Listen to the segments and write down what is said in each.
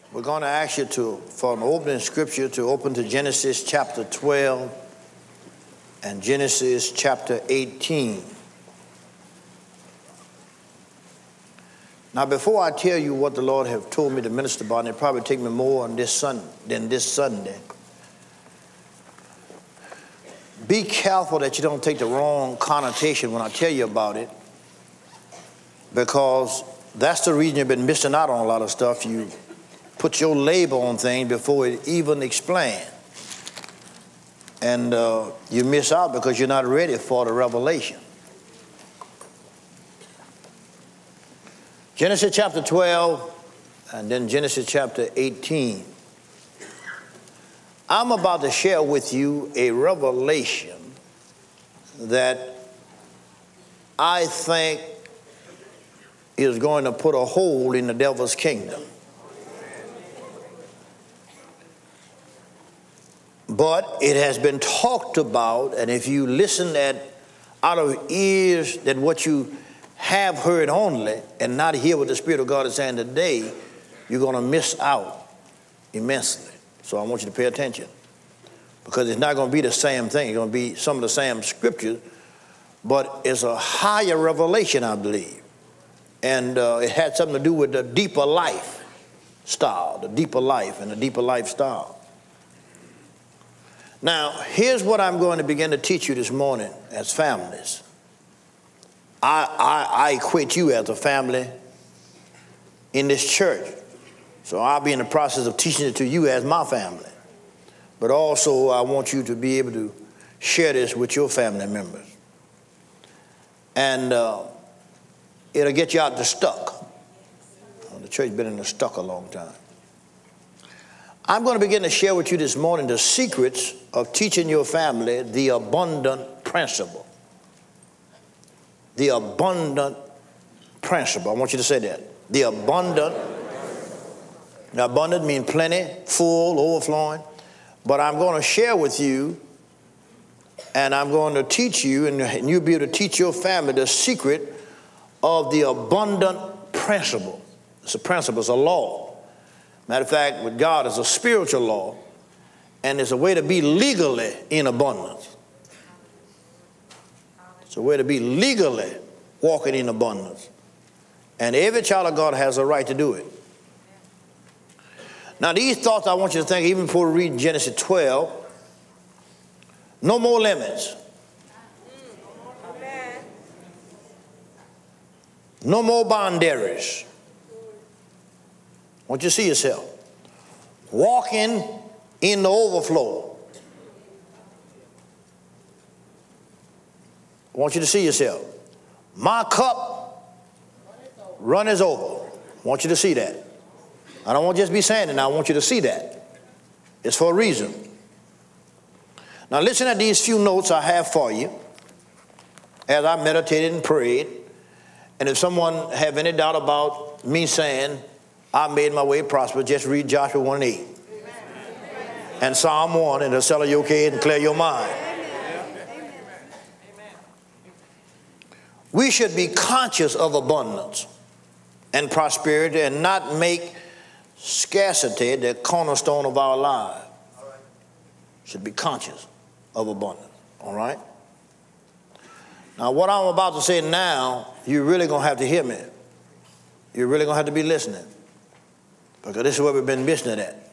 We're going to ask you for an opening scripture to open to Genesis chapter 12 and Genesis chapter 18. Now, before I tell you what the Lord have told me to minister about, and it'll probably take me more on this than this Sunday, be careful that you don't take the wrong connotation when I tell you about it, because that's the reason you've been missing out on a lot of stuff. You put your label on things before it even explains. And you miss out because you're not ready for the revelation. Genesis chapter 12 and then Genesis chapter 18. I'm about to share with you a revelation that I think is going to put a hole in the devil's kingdom. But it has been talked about, and if you listen out of ears that what you have heard only and not hear what the Spirit of God is saying today, you're going to miss out immensely. So I want you to pay attention, because it's not going to be the same thing. It's going to be some of the same scriptures, but it's a higher revelation, I believe. And it had something to do with the deeper life style, the deeper life and the deeper lifestyle. Now, here's what I'm going to begin to teach you this morning as families. I equate you as a family in this church. So I'll be in the process of teaching it to you as my family. But also I want you to be able to share this with your family members. And it'll get you out the stuck. The church's been in the stuck a long time. I'm going to begin to share with you this morning the secrets of teaching your family the abundant principle. The abundant principle. I want you to say that. The abundant. Now, abundant means plenty, full, overflowing. But I'm going to share with you, and I'm going to teach you, and you'll be able to teach your family the secret of the abundant principle. It's a principle, it's a law. Matter of fact, with God, it's a spiritual law, and it's a way to be legally in abundance. It's a way to be legally walking in abundance. And every child of God has a right to do it. Now, these thoughts I want you to think, even before we read Genesis 12, no more limits. No more boundaries. I want you to see yourself walking in the overflow. I want you to see yourself. My cup runneth over. I want you to see that. I don't want to just be saying it now. I want you to see that. It's for a reason. Now listen at these few notes I have for you as I meditated and prayed. And if someone have any doubt about me saying I made my way prosperous, just read Joshua 1:8 and Psalm 1, and it'll settle your case and clear your mind. We should be conscious of abundance and prosperity and not make scarcity the cornerstone of our lives. Should be conscious of abundance. All right? Now, what I'm about to say now, you're really going to have to hear me. You're really going to have to be listening, because this is where we've been missing it at.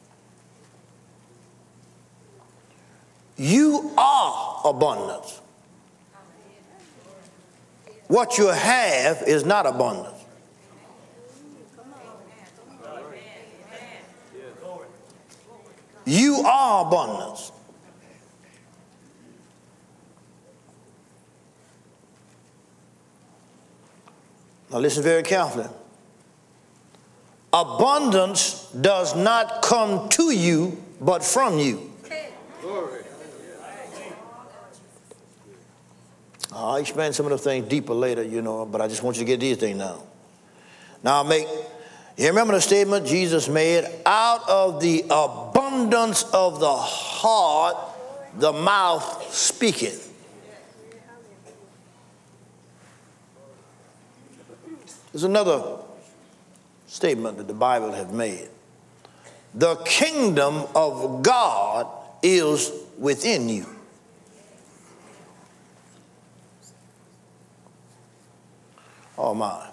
You are abundance. What you have is not abundance. You are abundance. Now listen very carefully. Abundance does not come to you, but from you. I'll explain some of the things deeper later, but I just want you to get these things now. Now you remember the statement Jesus made, out of the abundance of the heart, the mouth speaketh. There's another statement that the Bible has made. the kingdom of God is within you. Oh my.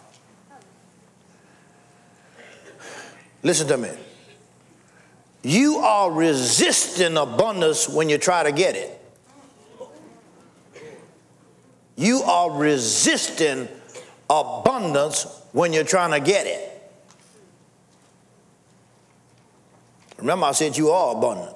Listen to me. You are resisting abundance when you try to get it. You are resisting abundance when you're trying to get it. Remember, I said you are abundance.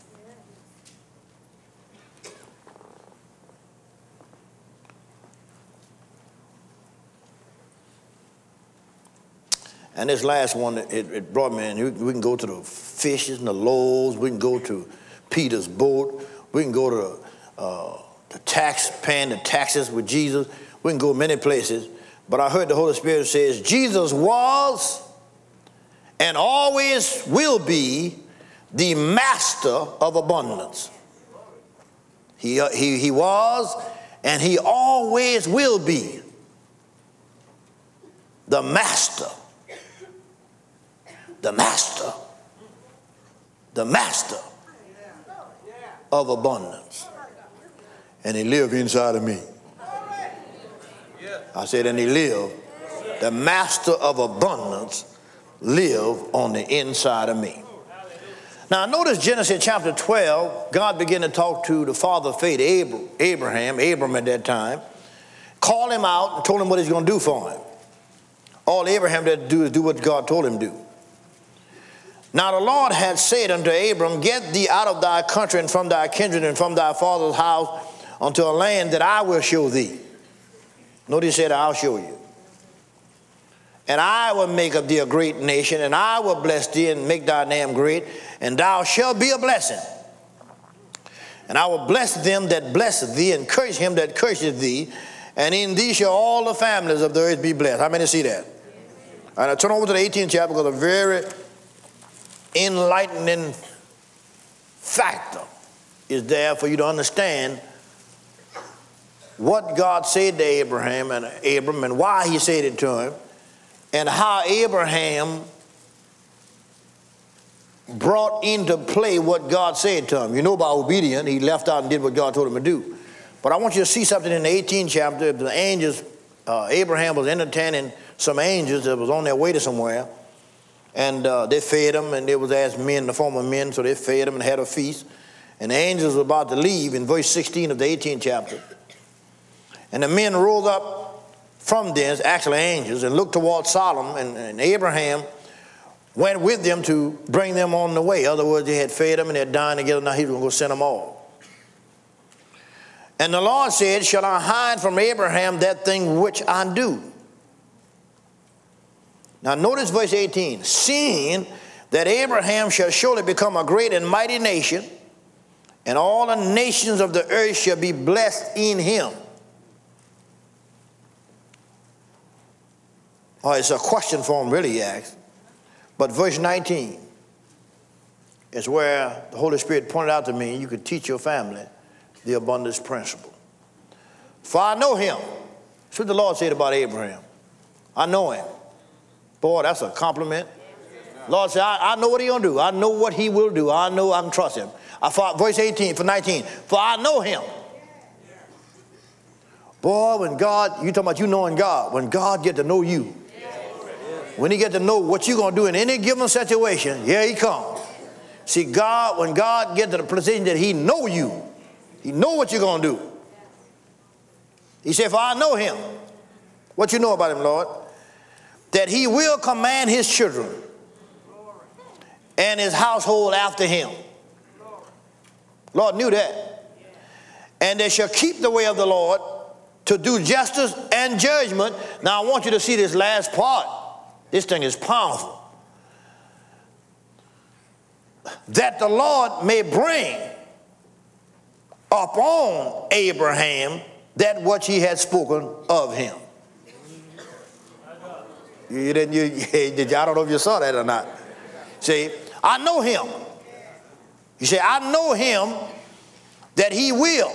And this last one, it brought me in. We can go to the fishes and the loaves. We can go to Peter's boat. We can go to the paying the taxes with Jesus. We can go many places. But I heard the Holy Spirit says, Jesus was and always will be the master of abundance. He was and he always will be the master. The master of abundance. And he lived inside of me. I said, and he lived. The master of abundance lived on the inside of me. Now notice Genesis chapter 12, God began to talk to the father of faith, Abram at that time, called him out and told him what he's going to do for him. All Abraham had to do is do what God told him to do. Now the Lord had said unto Abram, get thee out of thy country and from thy kindred and from thy father's house unto a land that I will show thee. Notice he said, I'll show you. And I will make of thee a great nation, and I will bless thee and make thy name great, and thou shalt be a blessing. And I will bless them that bless thee, and curse him that curseth thee, and in thee shall all the families of the earth be blessed. How many see that? All right, now turn over to the 18th chapter, because a very enlightening factor is there for you to understand what God said to Abram and why he said it to him, and how Abraham brought into play what God said to him. You know, by obedience, he left out and did what God told him to do. But I want you to see something in the 18th chapter. The angels, Abraham was entertaining some angels that was on their way to somewhere. And they fed them, and they was as men, the form of men, so they fed them and had a feast. And the angels were about to leave in verse 16 of the 18th chapter. And the men rose up from thence, actually angels, and looked toward Sodom, and Abraham went with them to bring them on the way. In other words, they had fed them and they had dined together, now he was going to send them all. And the Lord said, shall I hide from Abraham that thing which I do? Now notice verse 18. Seeing that Abraham shall surely become a great and mighty nation, and all the nations of the earth shall be blessed in him. Oh, it's a question for him, really, he asks. But verse 19 is where the Holy Spirit pointed out to me, you could teach your family the abundance principle. For I know him. That's what the Lord said about Abraham. I know him. Boy, that's a compliment. Lord said, I know what he's going to do. I know what he will do. I know I can trust him. Verse 18, for 19, for I know him. Boy, when God, you talking about you knowing God, when God get to know you, when he get to know what you're going to do in any given situation, here he comes. See, God, when God gets to the position that he know you, he know what you're going to do. He said, for I know him. What you know about him, Lord? That he will command his children and his household after him. Lord knew that. And they shall keep the way of the Lord to do justice and judgment. Now I want you to see this last part. This thing is powerful. That the Lord may bring upon Abraham that which he had spoken of him. I don't know if you saw that or not. See, I know him. You say, I know him that he will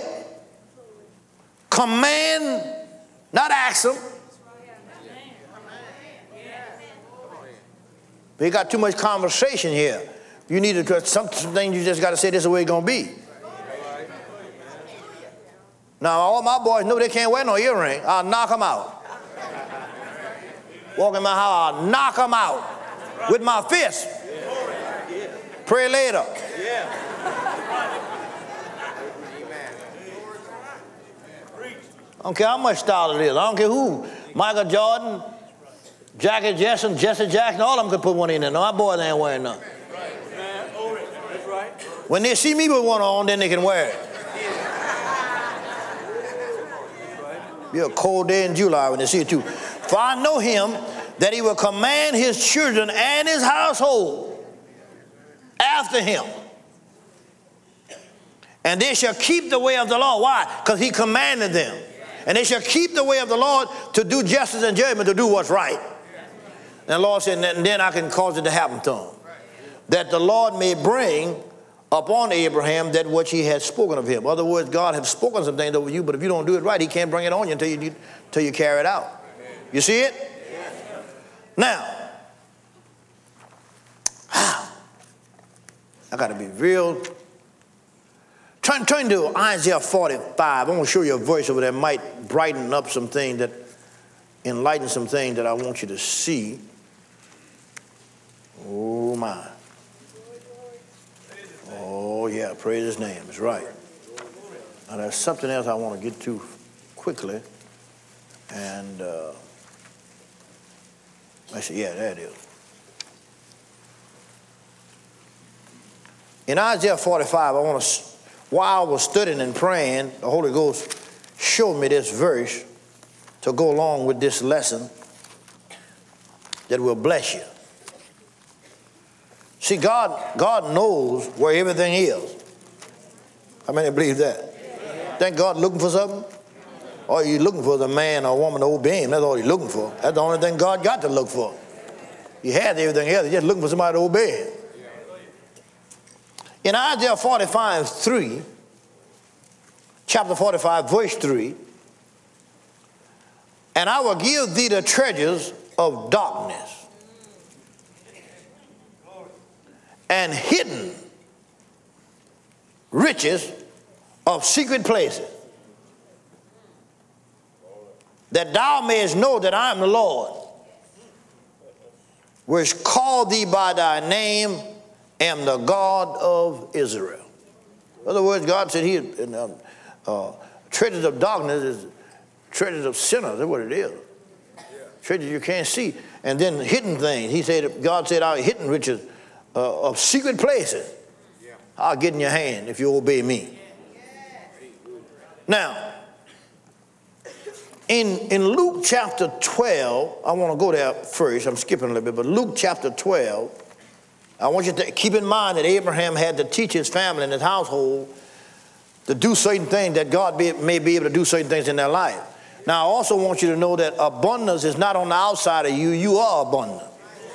command, not ask him. We got too much conversation here. You need to, because some things you just got to say this is the way it's going to be. Now, all my boys know they can't wear no earring. I'll knock them out. Walk in my house, I'll knock them out with my fist. Pray later. I don't care how much style it is. I don't care who. Michael Jordan, Jackie Jackson, Jesse Jackson, all of them could put one in there. No, my boys ain't wearing none. When they see me with one on, then they can wear it. Be a cold day in July when they see it too. For I know him that he will command his children and his household after him. And they shall keep the way of the Lord. Why? Because he commanded them. And they shall keep the way of the Lord to do justice and judgment, to do what's right. And the Lord said, and then I can cause it to happen to them. That the Lord may bring upon Abraham that which he had spoken of him. In other words, God has spoken some things over you, but if you don't do it right, he can't bring it on you until you carry it out. You see it? Now, I got to be real. Turn to Isaiah 45. I want to show you a verse over there that might brighten up some things, that enlighten some things that I want you to see. Oh, my. Oh, yeah, praise his name. It's right. Now, there's something else I want to get to quickly. And, I said, yeah, there it is. In Isaiah 45, while I was studying and praying, the Holy Ghost showed me this verse to go along with this lesson that will bless you. See, God knows where everything is. How many believe that? Think God looking for something? All you're looking for is a man or a woman to obey him. That's all you're looking for. That's the only thing God got to look for. He has everything else. He's just looking for somebody to obey him. In Isaiah 45, 3, chapter 45, verse 3, and I will give thee the treasures of darkness and hidden riches of secret places, that thou mayest know that I am the Lord, which called thee by thy name, am the God of Israel. In other words, God said treasures of darkness is treasures of sinners. That's what it is. Treasures you can't see. And then hidden things. God said, our hidden riches of secret places, I'll get in your hand if you obey me. Now, in Luke chapter 12, I want to go there first. I'm skipping a little bit, but Luke chapter 12, I want you to keep in mind that Abraham had to teach his family and his household to do certain things, that God may be able to do certain things in their life. Now, I also want you to know that abundance is not on the outside of you. You are abundant.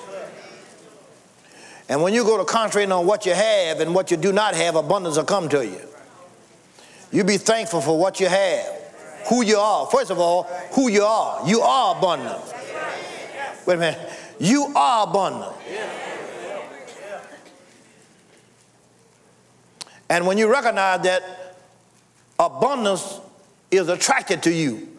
And when you go to concentrating on what you have and what you do not have, abundance will come to you. You be thankful for what you have, who you are. First of all, who you are. You are abundant. Wait a minute. You are abundant. And when you recognize that abundance is attracted to you.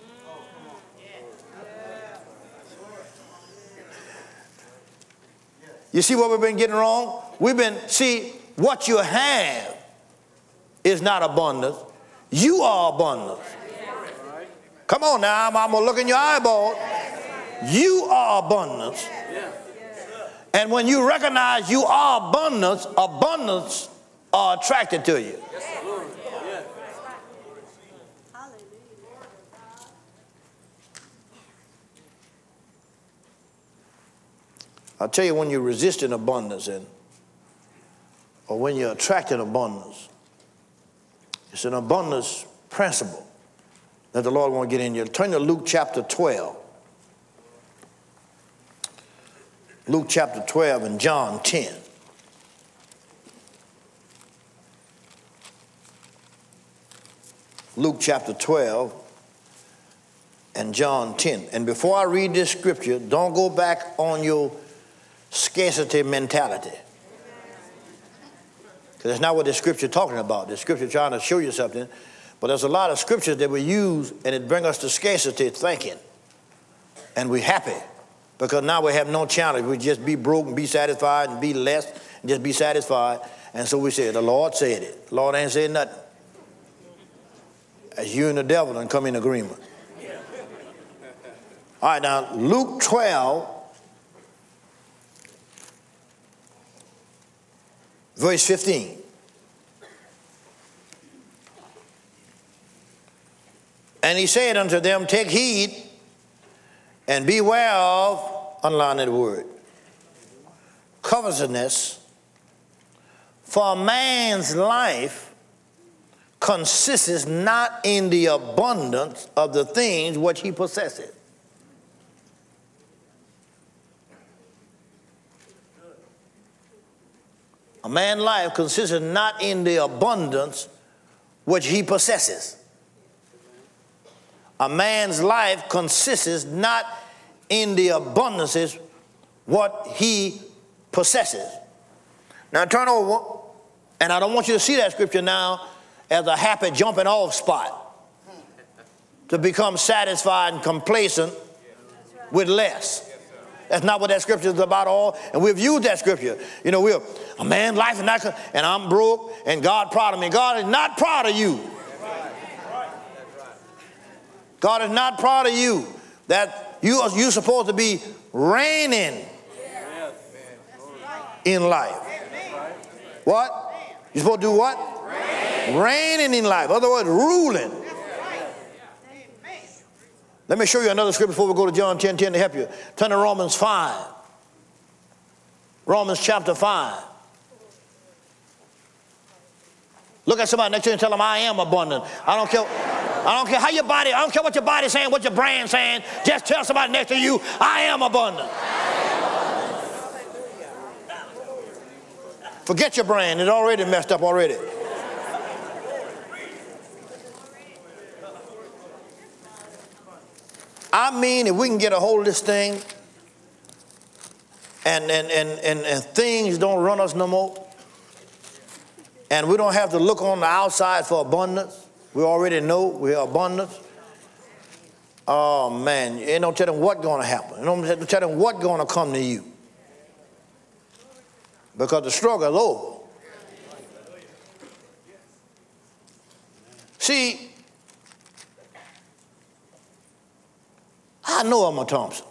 You see what we've been getting wrong? What you have is not abundance. You are abundance. Come on now, I'm going to look in your eyeball. You are abundance. And when you recognize you are abundance, abundance are attracted to you. I'll tell you, when you're resisting abundance or when you're attracting abundance, it's an abundance principle that the Lord wants to get in you. Turn to Luke chapter 12. Luke chapter 12 and John 10. Luke chapter 12 and John 10. And before I read this scripture, don't go back on your scarcity mentality. Because that's not what the scripture is talking about. The scripture is trying to show you something. But there's a lot of scriptures that we use, and it brings us to scarcity thinking. And we're happy because now we have no challenge. We just be broke and be satisfied and be less and just be satisfied. And so we say, the Lord said it. The Lord ain't said nothing. As you and the devil and come in agreement. All right, now Luke 12, verse 15. And he said unto them, take heed and beware of, underline that word, covetousness, for a man's life consists not in the abundance of the things which he possesseth. A man's life consists not in the abundance which he possesses. A man's life consists not in the abundances what he possesses. Now turn over, and I don't want you to see that scripture now as a happy jumping off spot to become satisfied and complacent with less. That's not what that scripture is about all. And we've used that scripture. You know, we're a man's life is not, and I'm broke, and God proud of me. God is not proud of you. God is not proud of you. That you're supposed to be reigning in life. What? You're supposed to do what? Reigning in life. In other words, ruling. Let me show you another scripture before we go to John 10:10 to help you. Turn to Romans 5. Romans chapter 5. Look at somebody next to you and tell them, I am abundant. I don't care how your body, I don't care what your body's saying, what your brain's saying. Just tell somebody next to you, I am abundant. Forget your brain. It's already messed up already. I mean, if we can get a hold of this thing and things don't run us no more, and we don't have to look on the outside for abundance. We already know we're abundance. Oh, man, you don't tell them what's going to happen. You don't tell them what's going to come to you. Because the struggle is over. See, I know I'm a Thompson.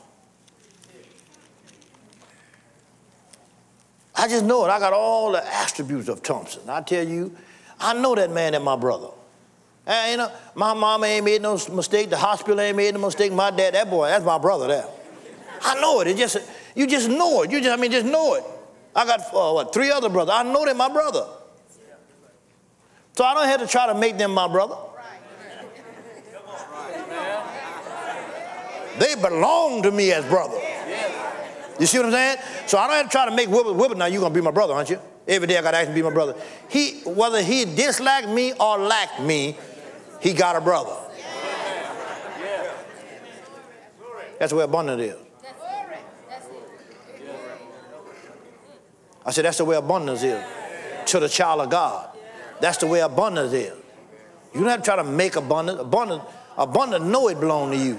I just know it. I got all the attributes of Thompson. I tell you, I know that man and my brother. And, you know, my mama ain't made no mistake. The hospital ain't made no mistake. My dad, that boy, that's my brother there. I know it. You just know it. Just know it. I got, 3 other brothers. I know they're my brother. So I don't have to try to make them my brother. They belong to me as brother. You see what I'm saying? So I don't have to try to make Wilbert. Now you're going to be my brother, aren't you? Every day I got to ask him to be my brother. Whether he disliked me or lacked me, he got a brother. That's where abundance is. I said that's the way abundance is to the child of God. That's the way abundance is. You don't have to try to make abundance. Abundance know it belongs to you.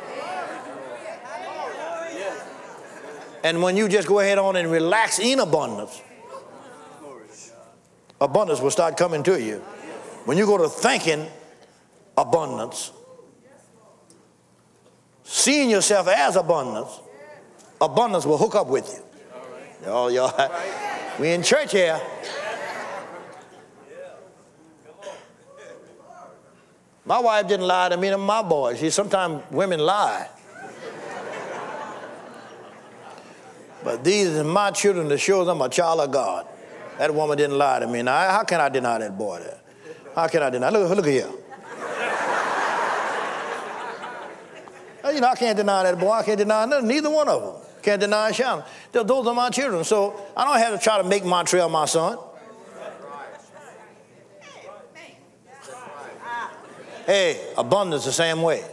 And when you just go ahead on and relax in abundance, abundance will start coming to you. When you go to thinking abundance, seeing yourself as abundance, abundance will hook up with you. Y'all, we in church here. My wife didn't lie to me and my boys. See, sometimes women lie. But these are my children to show them a child of God. That woman didn't lie to me. Now, how can I deny that boy there? How can I deny? Look here. You know, I can't deny that boy. I can't deny neither one of them. Can't deny Shannon. Those are my children. So I don't have to try to make Montreal my son. Hey, abundance the same way.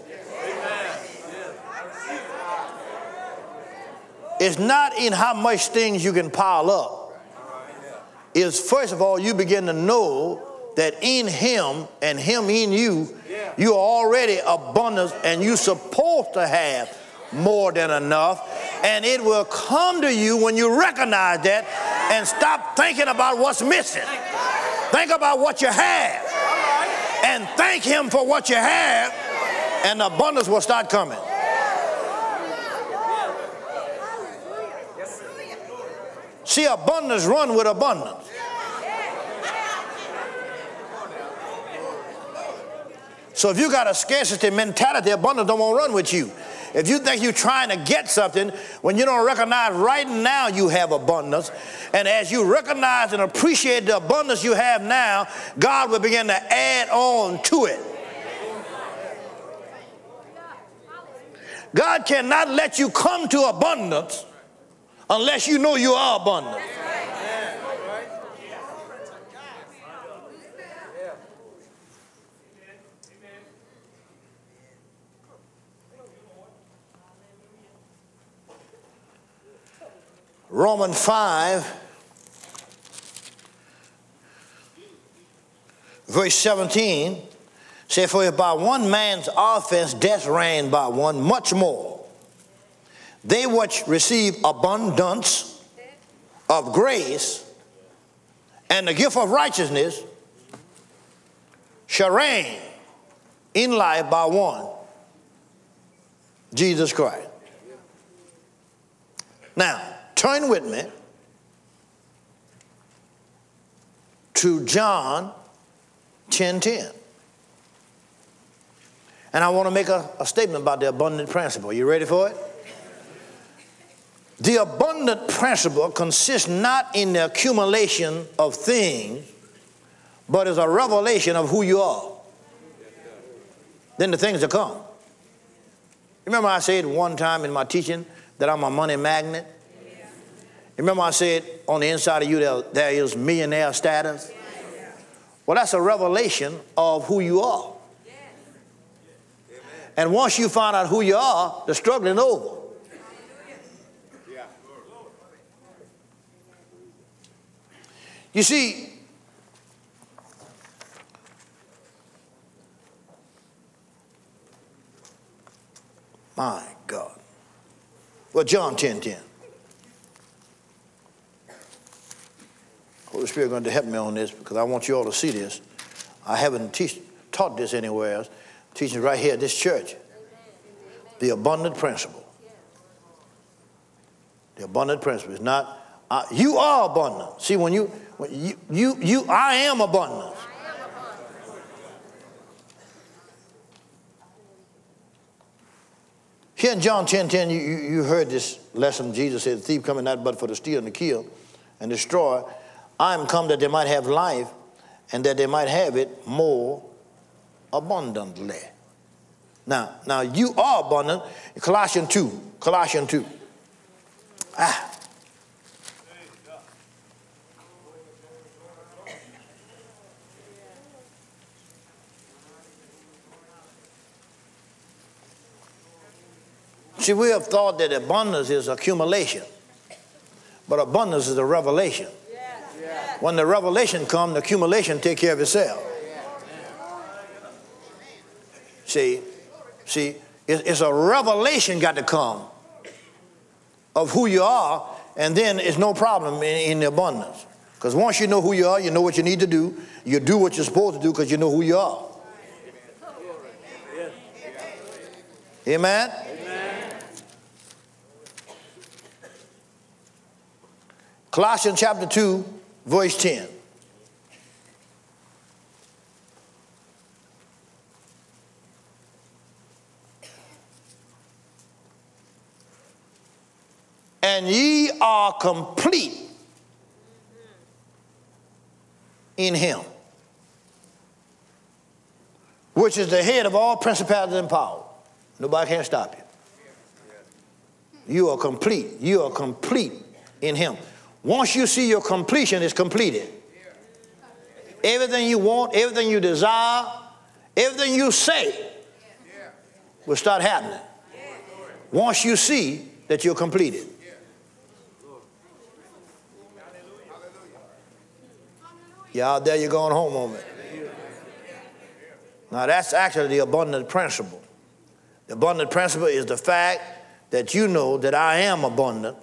It's not in how much things you can pile up. is, first of all, you begin to know that in him and him in you, you are already abundant and you're supposed to have more than enough. And it will come to you when you recognize that and stop thinking about what's missing. Think about what you have and thank him for what you have, and the abundance will start coming. See, abundance run with abundance. So if you got a scarcity mentality, abundance don't want to run with you. If you think you're trying to get something when you don't recognize right now you have abundance, and as you recognize and appreciate the abundance you have now, God will begin to add on to it. God cannot let you come to abundance unless you know you are abundant. Romans 5, verse 17, says, for if by one man's offense death reigned by one, much more they which receive abundance of grace and the gift of righteousness shall reign in life by one, Jesus Christ. Now, turn with me to John 10:10. And I want to make a statement about the abundant principle. You ready for it? The abundant principle consists not in the accumulation of things, but is a revelation of who you are. Then the things will come. Remember I said one time in my teaching that I'm a money magnet? Remember I said on the inside of you there is millionaire status? Well, that's a revelation of who you are. And once you find out who you are, the struggle is over. You see, my God. Well, John 10:10. Holy Spirit is going to help me on this because I want you all to see this. I haven't taught this anywhere else. I'm teaching right here at this church. The abundant principle. The abundant principle is not, you are abundant. See, I am abundant. Here in John 10:10, you heard this lesson. Jesus said, the thief cometh not but for to steal and to kill and destroy. I am come that they might have life and that they might have it more abundantly. Now you are abundant. Colossians 2. See, we have thought that abundance is accumulation, but abundance is a revelation. When the revelation comes, the accumulation take care of itself. See, it's a revelation got to come of who you are, and then it's no problem in the abundance. Because once you know who you are, you know what you need to do. You do what you're supposed to do because you know who you are. Amen? Colossians chapter 2, verse 10. And ye are complete in him, which is the head of all principalities and power. Nobody can stop you. You are complete. You are complete in him. Once you see your completion is completed, everything you want, everything you desire, everything you say will start happening. Once you see that you're completed. You out there, you're going home on me. Now that's actually the abundant principle. The abundant principle is the fact that you know that I am abundant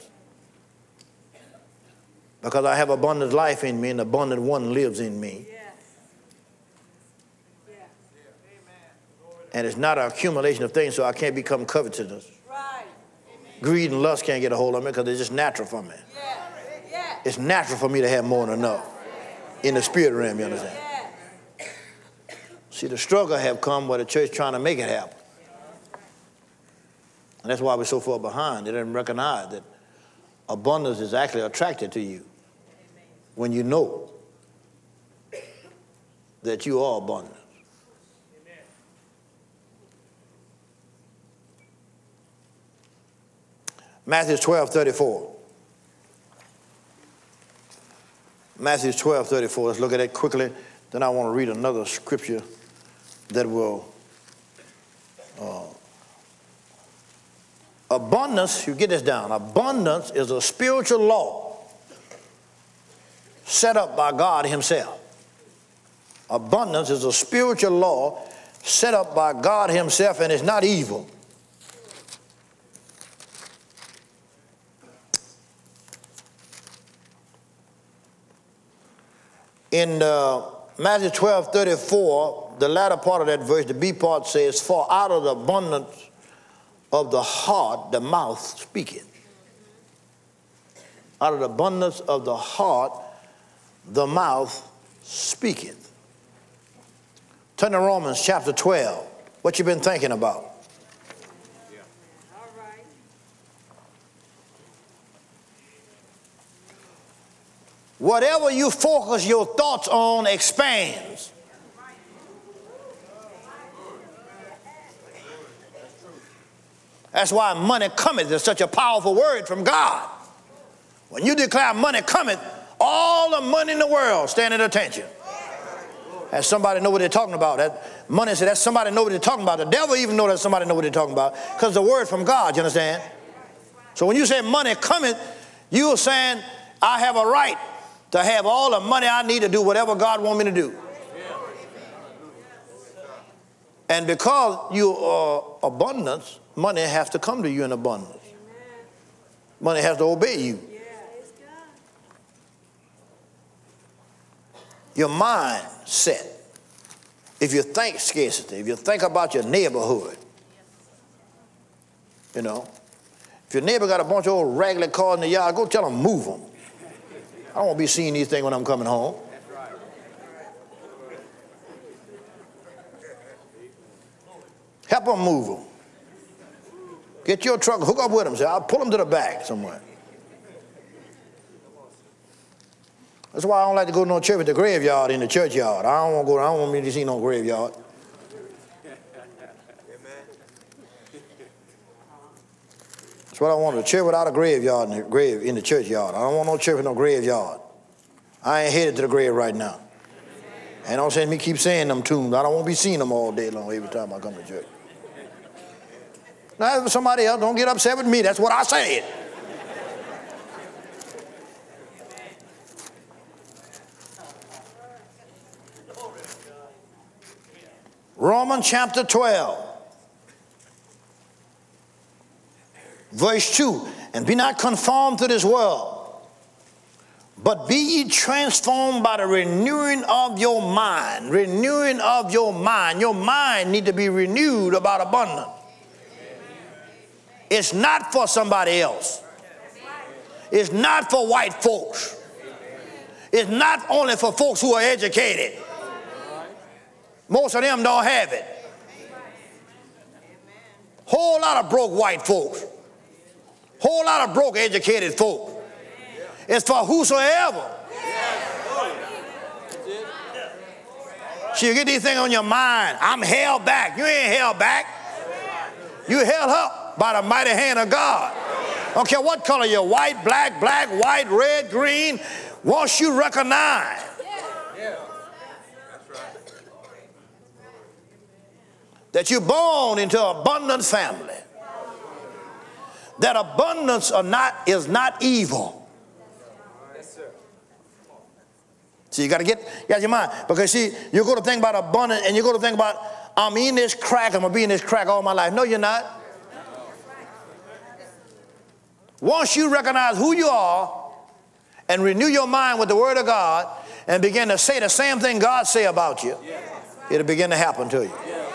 because I have abundant life in me and the abundant one lives in me. And it's not an accumulation of things, so I can't become covetous. Right. Greed and lust can't get a hold of me because it's just natural for me. It's natural for me to have more than enough in the spirit realm, you understand? See, the struggle have come where the church trying to make it happen. And that's why we're so far behind. They didn't recognize that abundance is actually attracted to you when you know that you are abundant. Matthew 12:34. Matthew 12:34. Let's look at it quickly. Then I want to read another scripture that will abundance, you get this down. Abundance is a spiritual law set up by God himself. Abundance is a spiritual law set up by God himself, and it's not evil. In Matthew 12:34, the latter part of that verse, the B part says, for out of the abundance of the heart, the mouth speaketh. Out of the abundance of the heart, the mouth speaketh. Turn to Romans chapter 12. What you been thinking about? All right. Whatever you focus your thoughts on expands. That's why money cometh is such a powerful word from God. When you declare money cometh, all the money in the world stand at attention. As somebody know what they're talking about. That money said that somebody know what they're talking about. The devil even know that somebody know what they're talking about because the word from God, you understand? So when you say money cometh, you are saying I have a right to have all the money I need to do whatever God wants me to do. And because you are abundance, money has to come to you in abundance. Money has to obey you. Your mindset. If you think scarcity, if you think about your neighborhood, you know, if your neighbor got a bunch of old raggedy cars in the yard, go tell them move them. I don't want to be seeing these things when I'm coming home. Help them move them. Get your truck, hook up with them. Say, I'll pull them to the back somewhere. That's why I don't like to go to no church with the graveyard in the churchyard. I don't want to go. I don't want me to see no graveyard. That's what I want, a church without a graveyard in the churchyard. I don't want no church with no graveyard. I ain't headed to the grave right now. And don't say me keep saying them tunes. I don't want to be seeing them all day long every time I come to church. Now, if somebody else, don't get upset with me. That's what I said. Romans chapter 12, verse 2. And be not conformed to this world, but be ye transformed by the renewing of your mind. Renewing of your mind. Your mind need to be renewed about abundance. It's not for somebody else. It's not for white folks. It's not only for folks who are educated. Most of them don't have it. Whole lot of broke white folks. Whole lot of broke educated folk. It's for whosoever. So you get these things on your mind. I'm held back. You ain't held back. You held up by the mighty hand of God. I don't care what color you're, white, black, white, red, green. Once you recognize that you're born into an abundant family, that abundance is not evil. So you got to get your mind. Because see, you go to think about abundance and you go to think about, I'm eating this crack, I'm going to be in this crack all my life. No, you're not. Once you recognize who you are and renew your mind with the word of God and begin to say the same thing God say about you, it'll begin to happen to you.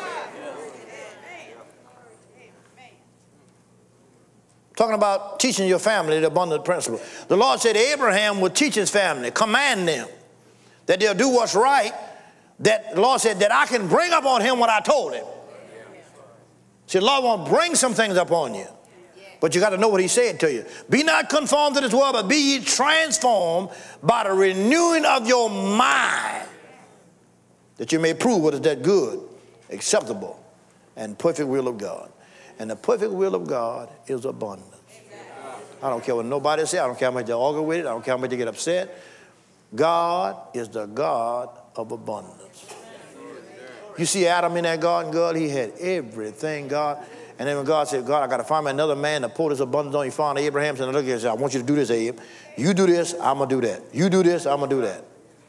Talking about teaching your family the abundant principle. The Lord said Abraham would teach his family, command them that they'll do what's right. That the Lord said that I can bring up on him what I told him. See, the Lord won't bring some things up on you. But you got to know what he said to you. Be not conformed to this world, but be ye transformed by the renewing of your mind, that you may prove what is that good, acceptable, and perfect will of God. And the perfect will of God is abundance. I don't care what nobody says. I don't care how much they argue with it. I don't care how much they get upset. God is the God of abundance. You see Adam in that garden, God, he had everything, God. And then when God said, God, I got to find me another man to pour this abundance on you. Found Abraham, said, look at this, I want you to do this, Abe. You do this, I'm going to do that. You do this, I'm going to do that.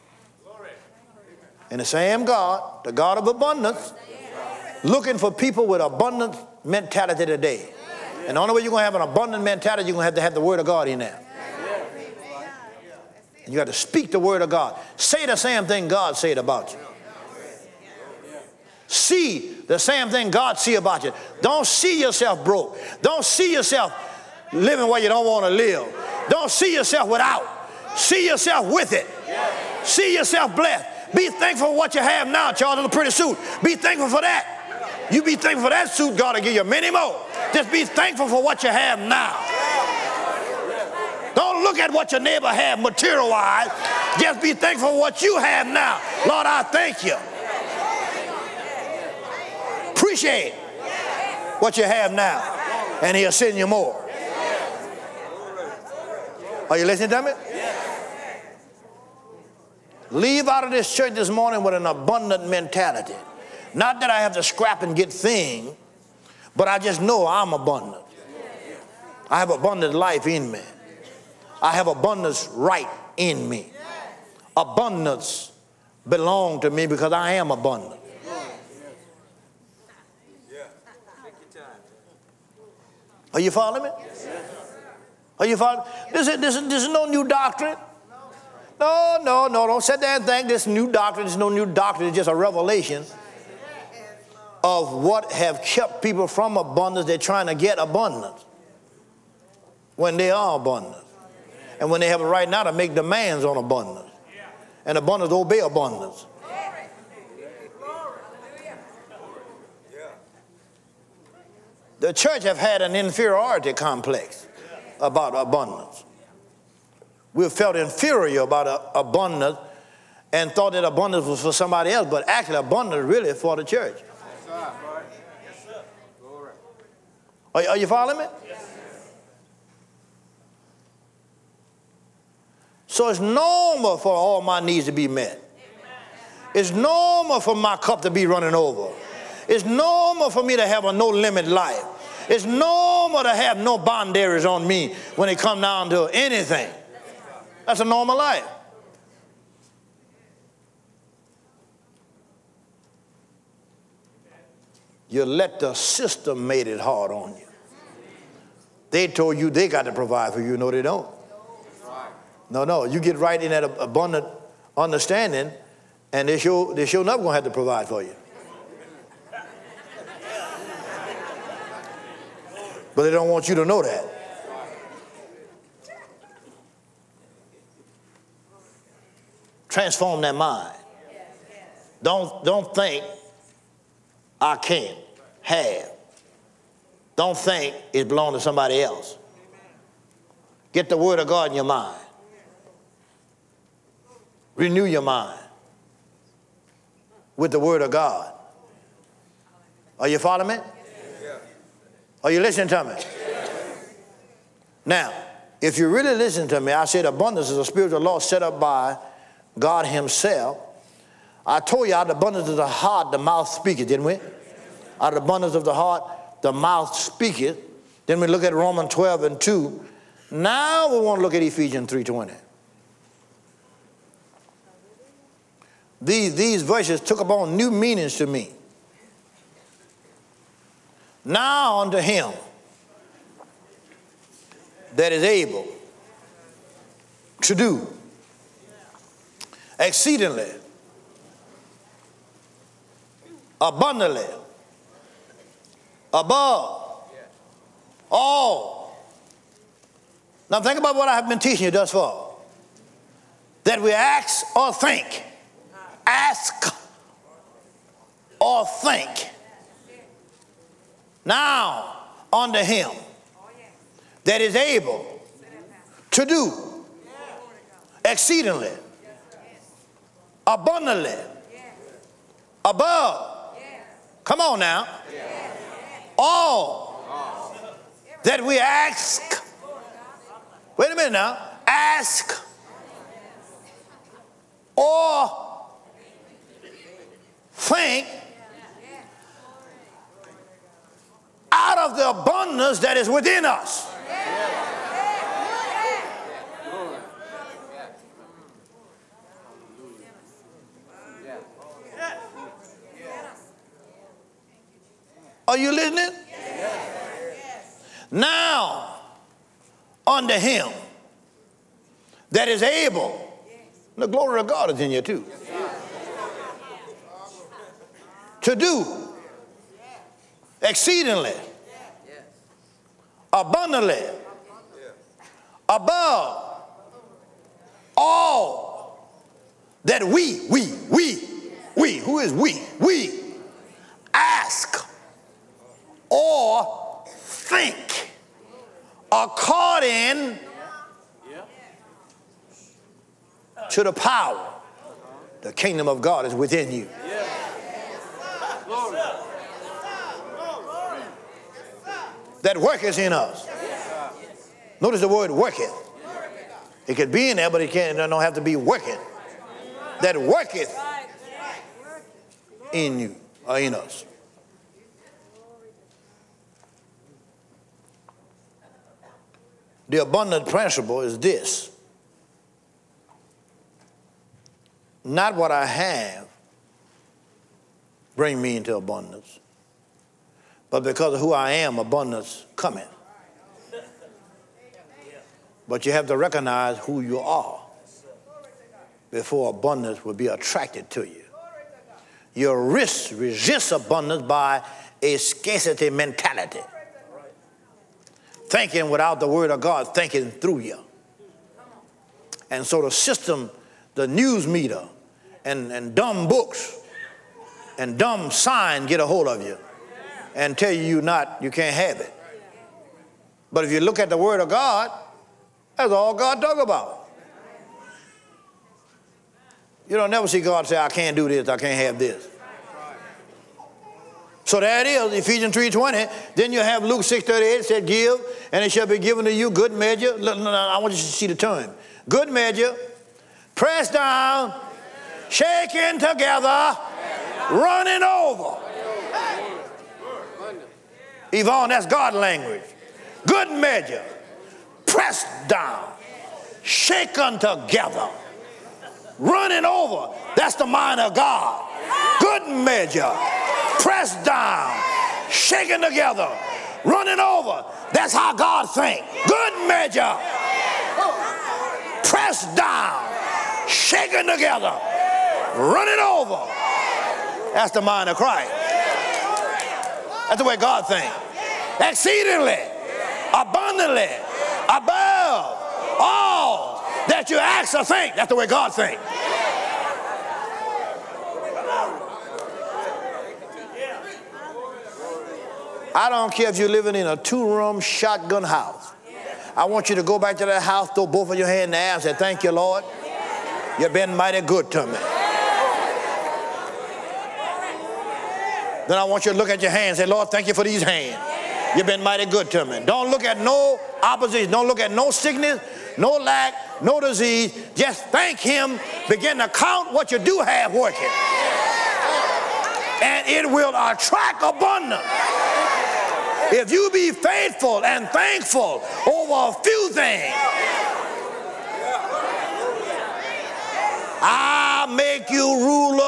And the same God, the God of abundance, looking for people with abundant mentality today. And the only way you're going to have an abundant mentality, you're going to have the word of God in there. And you got to speak the word of God. Say the same thing God said about you. See the same thing God see about you. Don't see yourself broke. Don't see yourself living where you don't want to live. Don't see yourself without. See yourself with it. See yourself blessed. Be thankful for what you have now, Charles. It's a pretty suit. Be thankful for that. You be thankful for that suit, God will give you many more. Just be thankful for what you have now. Don't look at what your neighbor have material-wise. Just be thankful for what you have now. Lord, I thank you. Appreciate what you have now, and he'll send you more. Are you listening to me? Leave out of this church this morning with an abundant mentality. Not that I have to scrap and get things, but I just know I'm abundant. I have abundant life in me. I have abundance right in me. Abundance belongs to me because I am abundant. Are you following me? Are you following? This is no new doctrine. No, don't sit there and think this new doctrine is no new doctrine. It's just a revelation of what have kept people from abundance. They're trying to get abundance when they are abundant. And when they have a right now to make demands on abundance. And abundance obey abundance. The church have had an inferiority complex about abundance. We've felt inferior about abundance and thought that abundance was for somebody else, but actually abundance really for the church. Are you following me? So it's normal for all my needs to be met. It's normal for my cup to be running over. It's normal for me to have a no-limit life. It's normal to have no boundaries on me when it comes down to anything. That's a normal life. You let the system made it hard on you. They told you they got to provide for you. No, they don't. No. You get right in that abundant understanding, and they sure enough going to have to provide for you. But they don't want you to know that. Transform that mind. Don't think I can't have. Don't think it belongs to somebody else. Get the word of God in your mind. Renew your mind with the word of God. Are you following me? Are you listening to me? Now, if you really listen to me, I said abundance is a spiritual law set up by God himself. I told you out of the abundance of the heart, the mouth speaketh, didn't we? Out of the abundance of the heart, the mouth speaketh. Then we look at Romans 12:2. Now we want to look at Ephesians 3:20. these verses took upon new meanings to me. Now unto him that is able to do exceedingly, abundantly, above all. Now think about what I have been teaching you thus far. That we ask or think. Ask or think. Now unto him that is able to do exceedingly, abundantly, above. Come on now. All that we ask. Wait a minute now. Ask or think out of the abundance that is within us. Are you listening? Now unto him that is able. The glory of God is in you too. To do exceedingly, abundantly, above all that we, who is we ask or think according to the power. The kingdom of God is within you. That worketh in us. Notice the word worketh. It could be in there, but it don't have to be working. That worketh in you or in us. The abundant principle is this. Not what I have bring me into abundance, but because of who I am, abundance coming. But you have to recognize who you are before abundance will be attracted to you. You resist abundance by a scarcity mentality. Thinking without the word of God thinking through you. And so the system, the news meter, and dumb books and dumb sign get a hold of you and tell you you can't have it. But if you look at the word of God, that's all God talk about. You don't never see God say, I can't do this, I can't have this. So there it is, Ephesians 3:20. Then you have Luke 6:38, said, give, and it shall be given to you good measure. I want you to see the term. Good measure, pressed down, shaken together, running over. Yvonne, that's God language. Good measure, pressed down, shaken together, running over. That's the mind of God. Good measure, pressed down, shaken together, running over. That's how God thinks. Good measure, pressed down, shaken together, running over. That's the mind of Christ. That's the way God thinks. Exceedingly, abundantly, above all that you ask or think. That's the way God thinks. I don't care if you're living in a 2-room shotgun house. I want you to go back to that house, throw both of your hands in the air and say, thank you, Lord. You've been mighty good to me. Then I want you to look at your hands and say, Lord, thank you for these hands. You've been mighty good to me. Don't look at no opposition. Don't look at no sickness, no lack, no disease. Just thank him. Begin to count what you do have working. And it will attract abundance. If you be faithful and thankful over a few things, I'll make you ruler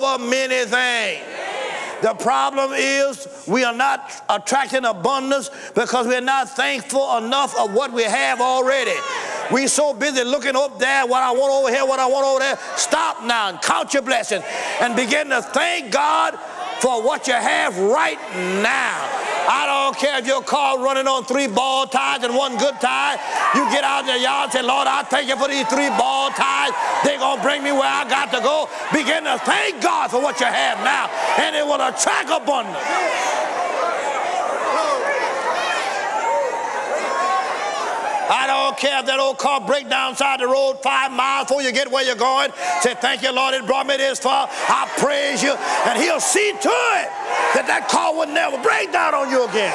over many things. The problem is we are not attracting abundance because we're not thankful enough of what we have already. We so busy looking up there, what I want over here, what I want over there. Stop now and count your blessings and begin to thank God for what you have right now. I don't care if your car running on 3 ball tires and 1 good tire. You get out in the yard and say, Lord, I thank you for these 3 ball tires. They're going to bring me where I got to go. Begin to thank God for what you have now, and it will attract abundance. I don't care if that old car breaks down side the road 5 miles before you get where you're going. Say, thank you, Lord, it brought me this far. I praise you. And he'll see to it that that car would never break down on you again.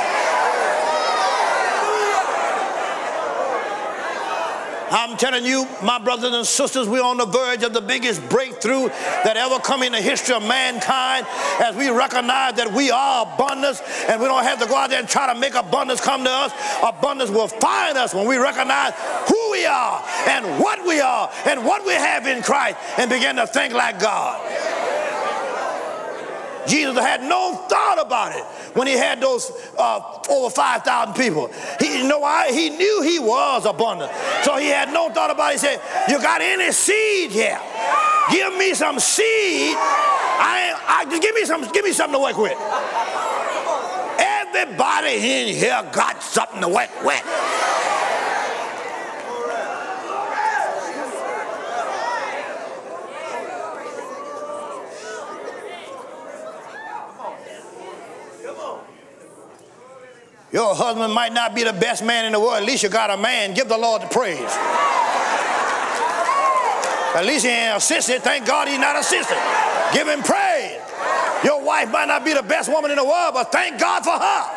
I'm telling you, my brothers and sisters, we're on the verge of the biggest breakthrough that ever come in the history of mankind, as we recognize that we are abundance, and we don't have to go out there and try to make abundance come to us. Abundance will find us when we recognize who we are and what we have in Christ, and begin to think like God. Jesus had no thought about it when he had those over 5,000 people. You know why? He knew he was abundant. So he had no thought about it. He said, you got any seed here? Give me some seed. Give me something to work with. Everybody in here got something to work with. Your husband might not be the best man in the world. At least you got a man. Give the Lord the praise. At least he ain't a sissy. Thank God he's not a sissy. Give him praise. Your wife might not be the best woman in the world, but thank God for her.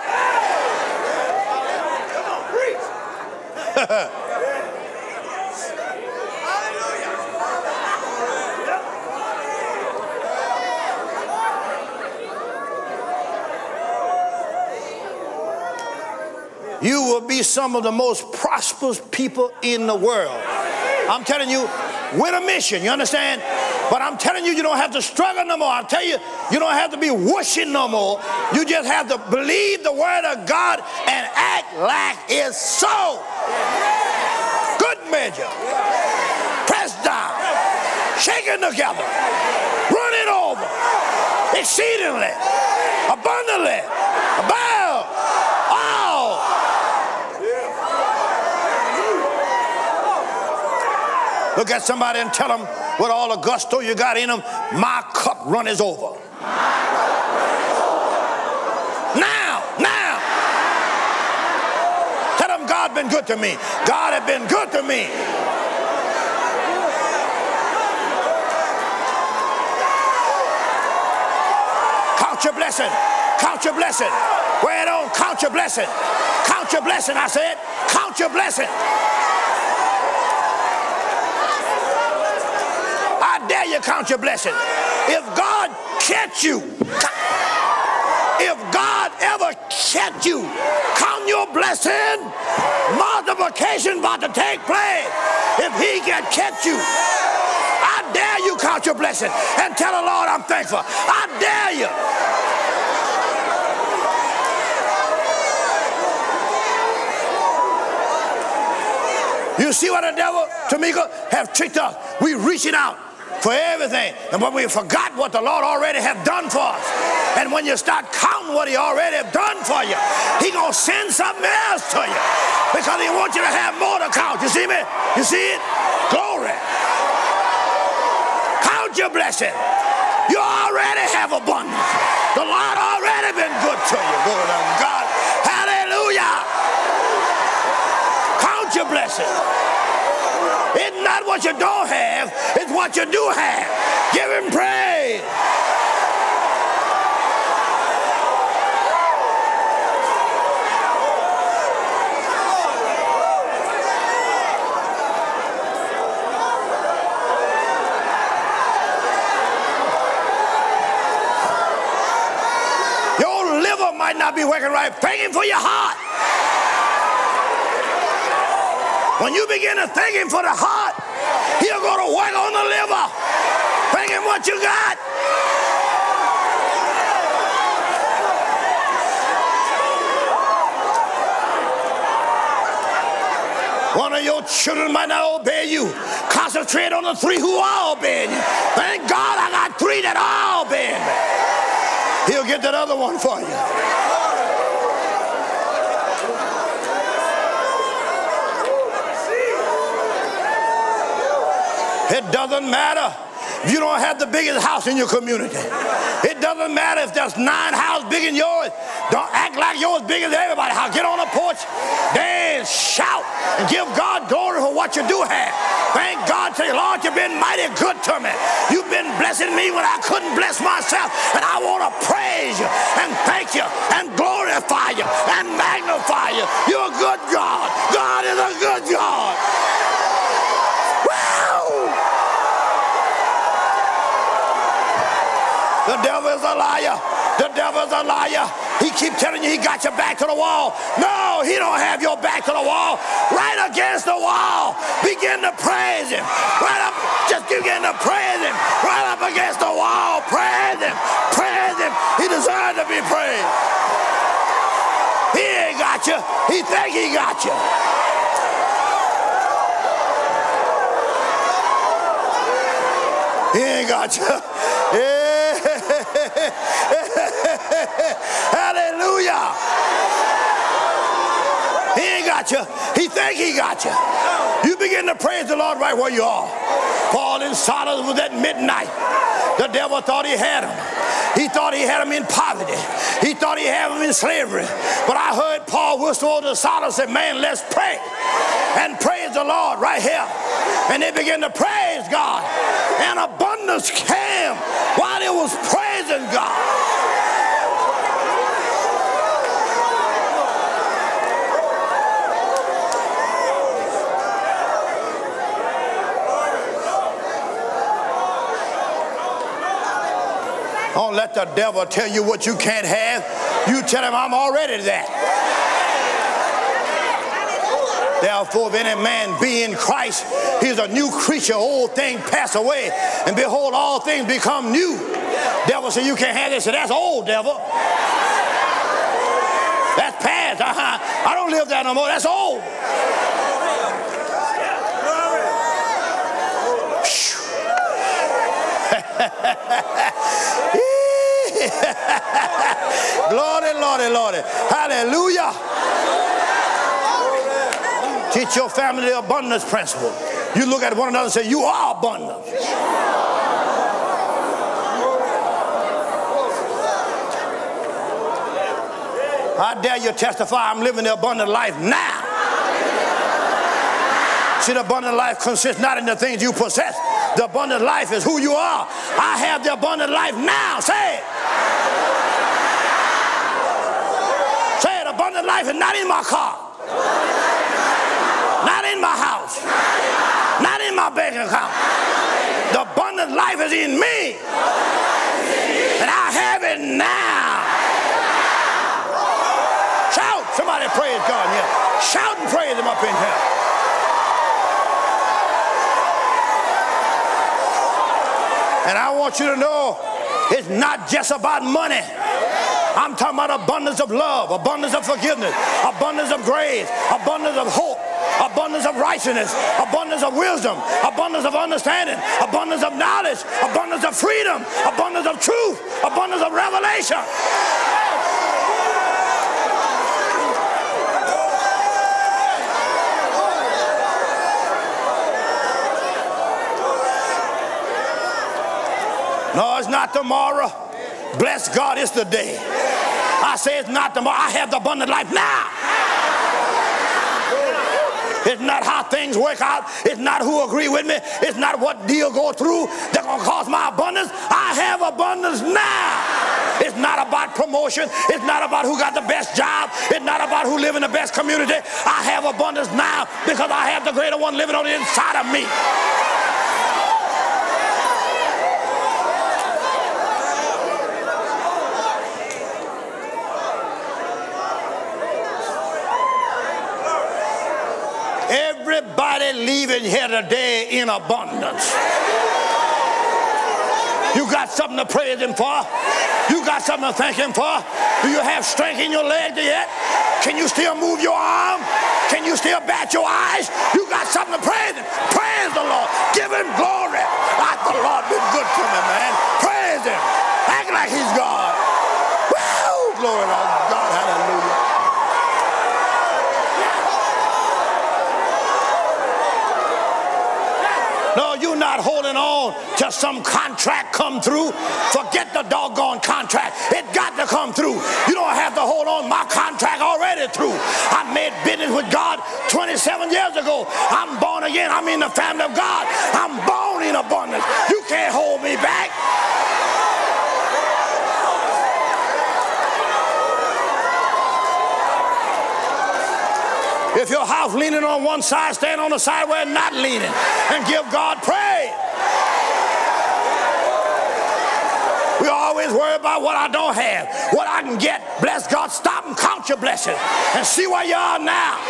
You will be some of the most prosperous people in the world. I'm telling you, with a mission, you understand? But I'm telling you, you don't have to struggle no more. I'm telling you, you don't have to be wishing no more. You just have to believe the word of God and act like it's so. Good measure. Pressed down. Shaken together. Running over. Exceedingly. Abundantly. Above. All. Look at somebody and tell them with all the gusto you got in them, my cup runneth over. Now. Tell them God been good to me. God has been good to me. Count your blessing. Count your blessing. Wear it on. Count your blessing. Count your blessing, I said. Count your blessing. I dare you count your blessing. If God catch you, if God ever catch you, count your blessing. Multiplication about to take place. If he can catch you, I dare you count your blessing and tell the Lord I'm thankful. I dare you. You see what the devil, Tamika, have tricked us. We reaching out for everything, but we forgot what the Lord already have done for us. And when you start counting what he already have done for you, he gonna send something else to you because he wants you to have more to count. You see me? You see it? Glory. Count your blessing. You already have abundance. The Lord already been good to you. Glory to God. Hallelujah. Count your blessing. It's not what you don't have, it's what you do have. Give him praise. Your liver might not be working right. Thank him for your heart. When you begin to thank him for the heart, he'll go to work on the liver. Thank him what you got. children might not obey you. Concentrate on the 3 who are obeying you. Thank God I got 3 that are obeying me. He'll get that other one for you. It doesn't matter if you don't have the biggest house in your community. It doesn't matter if there's 9 houses bigger than yours. Don't act like yours bigger than everybody's house. Get on the porch, dance, shout, and give God glory for what you do have. Thank God, say, Lord, you've been mighty good to me. You've been blessing me when I couldn't bless myself. And I want to praise you and thank you and glorify you and magnify you. You're a good God. God is a good God. The devil is a liar. The devil is a liar. He keeps telling you he got your back to the wall. No, he don't have your back to the wall. Right against the wall. Begin to praise him. Right up, just begin to praise him. Right up against the wall. Praise him. Praise him. He deserves to be praised. He ain't got you. He think he got you. He ain't got you. Yeah. Hallelujah. He ain't got you. He think he got you. You begin to praise the Lord right where you are. Paul and Silas was at midnight. The devil thought he had him. He thought he had him in poverty. He thought he had him in slavery. But I heard Paul whistle over to Silas and say, man, let's pray. And praise the Lord right here. And they began to praise God. And abundance came while they was praising God. Don't let the devil tell you what you can't have. You tell him, I'm already that. Therefore, if any man be in Christ, he's a new creature. Old things pass away, and behold, all things become new. Devil said, you can't have this. So that's old, devil. That's past. I don't live that no more. That's old. Glory, Lordy, Lordy. Hallelujah. Teach your family the abundance principle. You look at one another and say, you are abundant. I dare you testify I'm living the abundant life now. See, the abundant life consists not in the things you possess. The abundant life is who you are. I have the abundant life now. Say it. Say it. Abundant life is not in my car. Not in my house. Not in my bank account. The abundant life is in me. And I have it now. Shout. Somebody praise God here. Shout and praise him up in here. And I want you to know it's not just about money. I'm talking about abundance of love, abundance of forgiveness, abundance of grace, abundance of hope, abundance of righteousness, abundance of wisdom, abundance of understanding, abundance of knowledge, abundance of freedom, abundance of truth, abundance of revelation. No, it's not tomorrow. Bless God, it's the day. I say it's not tomorrow. I have the abundant life now. It's not how things work out. It's not who agree with me. It's not what deal go through that's going to cause my abundance. I have abundance now. It's not about promotion. It's not about who got the best job. It's not about who live in the best community. I have abundance now because I have the greater one living on the inside of me. Everybody leaving here today in abundance. You got something to praise him for? You got something to thank him for? Do you have strength in your leg yet? Can you still move your arm? Can you still bat your eyes? You got something to praise him. Praise the Lord. Give him glory. The Lord been good to me, man. Praise him. Act like he's God. Woo! Glory to God. Hallelujah. No, you're not holding on till some contract come through. Forget the doggone contract. It got to come through. You don't have to hold on. My contract already through. I made business with God 27 years ago. I'm born again. I'm in the family of God. I'm born in abundance. You can't hold me back. If your house leaning on one side, stand on the side where it's not leaning and give God praise. We always worry about what I don't have, what I can get. Bless God. Stop and count your blessings and see where you are now.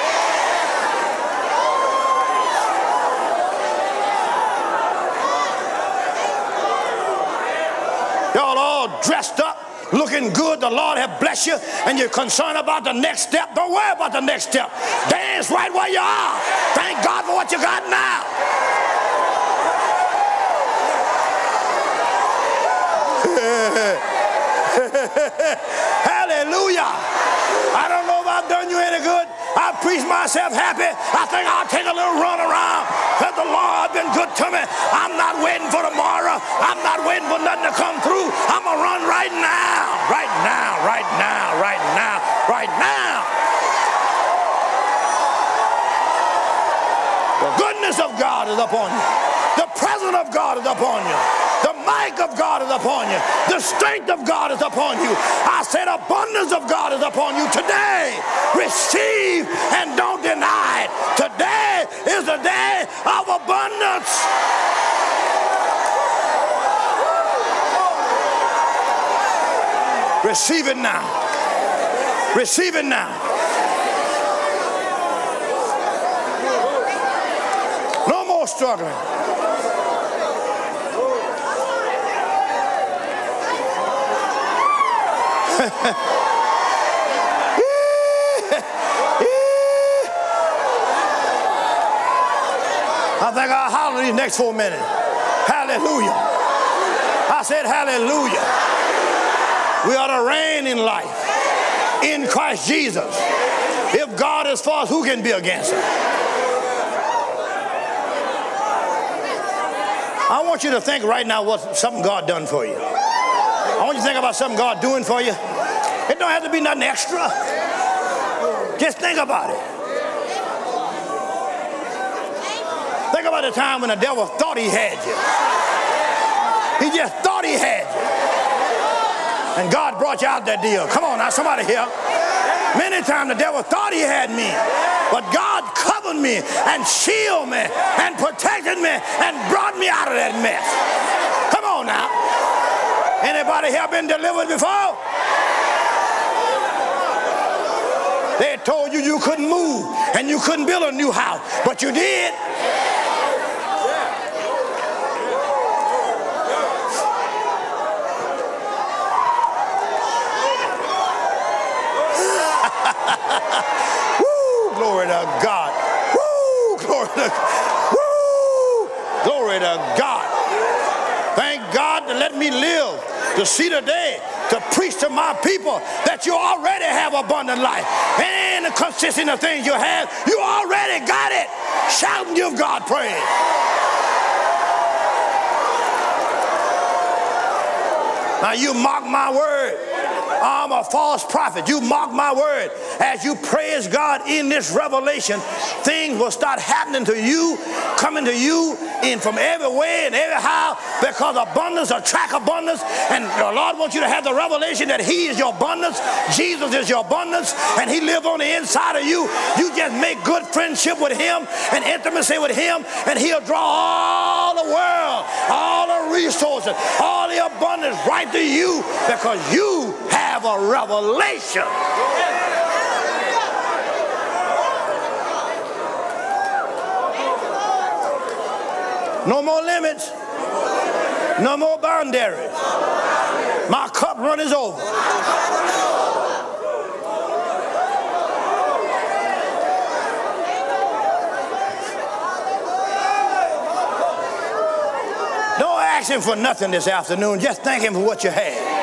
Y'all all dressed up, looking good. The Lord have blessed you, and you're concerned about the next step. Don't worry about the next step. Dance right where you are. Thank God for what you got now. Hallelujah. I don't know if I've done you any good. I preach myself happy. I think I'll take a little run around. Because the Lord been good to me. I'm not waiting for tomorrow. I'm not waiting for nothing to come through. I'm going to run right now. Right now, right now, right now, right now. The goodness of God is upon you. The presence of God is upon you. The might of God is upon you. The strength of God is upon you. I said abundance of God is upon you today. Receive and don't deny it. Today is the day of abundance. Receive it now. Receive it now. No more struggling. I think I'll holler these next 4 minutes. Hallelujah. I said hallelujah. We ought to reign in life in Christ Jesus. If God is for us, who can be against us? I want you to think right now what something God done for you. I want you to think about something God doing for you. It don't have to be nothing extra. Just think about it. Think about the time when the devil thought he had you. He just thought he had you. And God brought you out that deal. Come on now, somebody here. Many times the devil thought he had me. But God covered me and shielded me and protected me and brought me out of that mess. Come on now. Anybody here been delivered before? They told you you couldn't move and you couldn't build a new house, but you did. Woo, glory to God. Woo, glory to God. Woo, glory to God. Thank God to let me live to see the day, to preach to my people that you already have abundant life. And the consisting of things you have, you already got it. Shout and give God praise. Now you mock my word. I'm a false prophet. You mock my word. As you praise God in this revelation, things will start happening to you, coming to you in from every way and every how, because abundance attracts abundance. And the Lord wants you to have the revelation that He is your abundance. Jesus is your abundance, and He lives on the inside of you. You just make good friendship with Him and intimacy with Him, and He'll draw all the world, all the resources, all the abundance right to you, because you have a revelation. No more limits. No more boundaries. My cup runneth over. ask him for nothing this afternoon. Just thank him for what you had.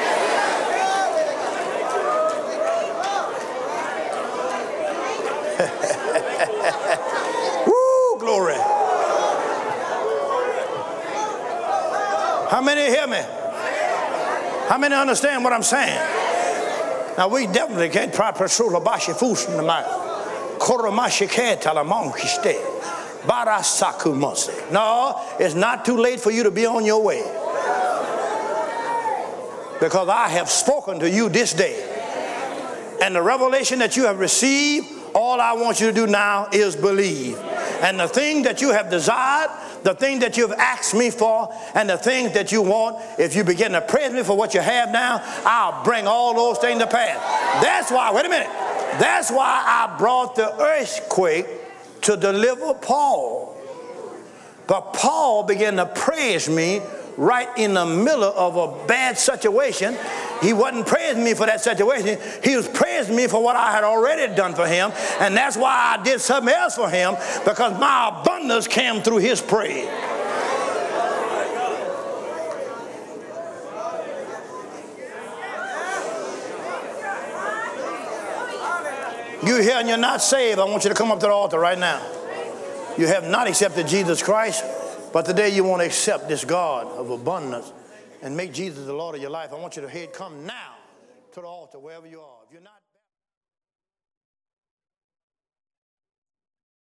Woo, glory. How many hear me? How many understand what I'm saying? Now we definitely can't try to pursue the bashi fools in the mouth. No, it's not too late for you to be on your way. Because I have spoken to you this day. And the revelation that you have received, all I want you to do now is believe. And the thing that you have desired, the thing that you've asked me for, and the things that you want, if you begin to praise me for what you have now, I'll bring all those things to pass. That's why, wait a minute, that's why I brought the earthquake to deliver Paul. But Paul began to praise me right in the middle of a bad situation. He wasn't praising me for that situation. He was praising me for what I had already done for him. And that's why I did something else for him, because my abundance came through his praise. You're here and you're not saved. I want you to come up to the altar right now. You have not accepted Jesus Christ, but today you want to accept this God of abundance and make Jesus the Lord of your life. I want you to come now to the altar wherever you are. If you're not